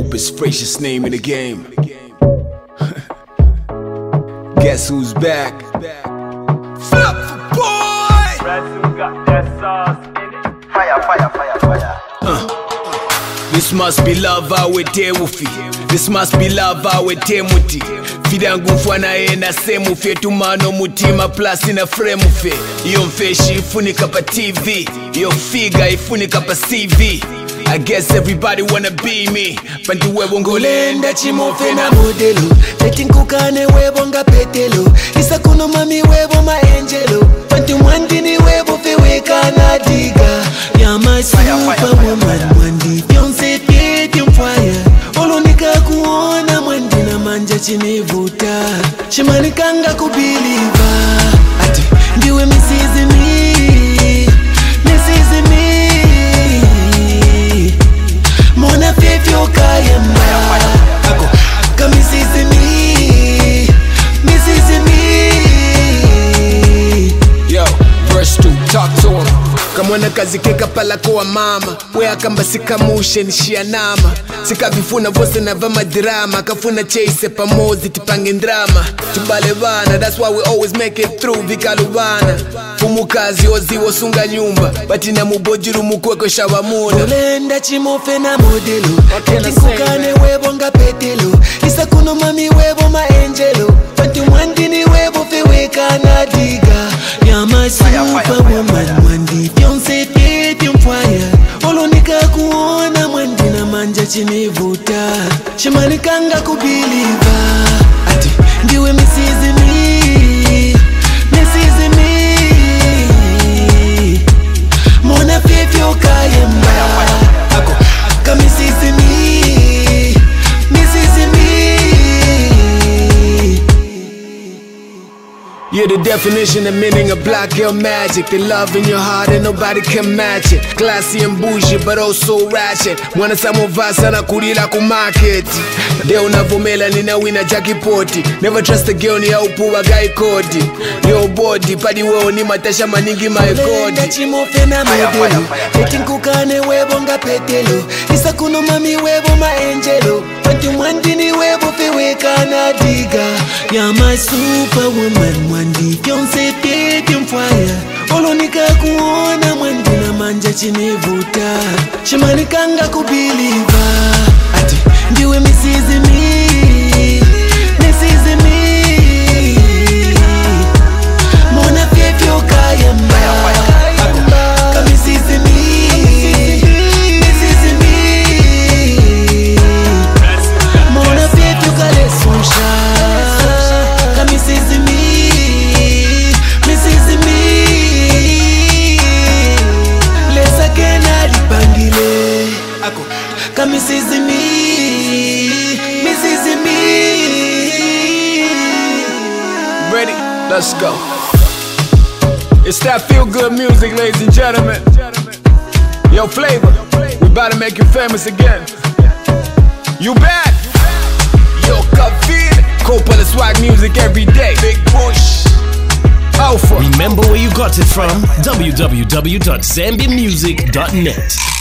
dopest, freshest name in the game. Guess who's back? Flip boy! Who got that sauce in it? Fire, fire, fire, fire. This must be love awete ufi. This must be love awete muti. Fidangu mfwana ena semu fe tumano mutima plus ina frame fe. Iyo mfeshi ifunika pa TV. Iyo figa ifunika pa CV. I guess everybody wanna be me. Panti webo ngolenda chimofe na modelo. Letinkukane webo nga petelo. Isa kuno mami webo ma angelo. Panti mwandini webo fe weka na diga. Ya my superwoman mwandi. Fiance peti mfire. Olonika kuona mwandi na manja chinivuta. Shimanikanga kubiliva. Ati ndiwe misizi mi. Misizi mi. Mona fefyo kayamba ako kamisizi mi misizi mi. Yo, verse 2, talk to him. Kamwana kazi keka pala kwa mama. Wea kamba sikamushe nishia nama. Sika vifuna vose na vama drama. Kafuna chase pamozi tipange drama. Tubale bana, that's why we always make it through. Vikalubana fumu kazi ozi wosunga nyumba. Batina mubojiru mukweko shawamuna. Olenda chimofe na modelo. Tinkukane webo nga petelo. Isa kuno mami webo ma angelo. Panti mwandini webo fe weka na diga. Ya my superwoman mwandi. Fiance peti mfire. Olonika kuona mwandi na manja chinivuta. Shimanikanga kubiliva. Ati ndiwe misizi mi. Misizi mi. Mona fefyo kayamba ako kamisizi mi. Misizi mi. You're the definition and meaning of black girl magic. The love in your heart and nobody can match it. Classy and bougie but also ratchet. Mwana samovaa sana kulila kumarket. Deo unavomela nina wina jakipoti. Never trust a girl ni ya upuwa gai kodi. Yo body padi weo ni matasha maningi maekodi. Olenda chimofe na modelo. Letinkukane webo nga petelo. Isa kuno mami webo ma angelo. Panti mwandini webo fe weka na diga. Ya my superwoman mwandi. Fiance peti mfire. Olonika kuona mwandi na manja chinivuta. Shimanikanga kubiliva. Ati ndiwe misizi mi. Misizi mi. Mona fefyo kayamba ako kamisizi mi. Misizi mi. Mona fefyo kalesonsha. Kamisizi mi. Misizi mi. Lesa kena lipangile ako kamisizi mi. Misizi mi. Ready? Let's go. It's that feel good music, ladies and gentlemen. Yo, Flavor, we about to make you famous again. You back? Yo, Kavir, Coppola swag music every day. Big push. Alpha. Remember where you got it from? www.zambiamusic.net.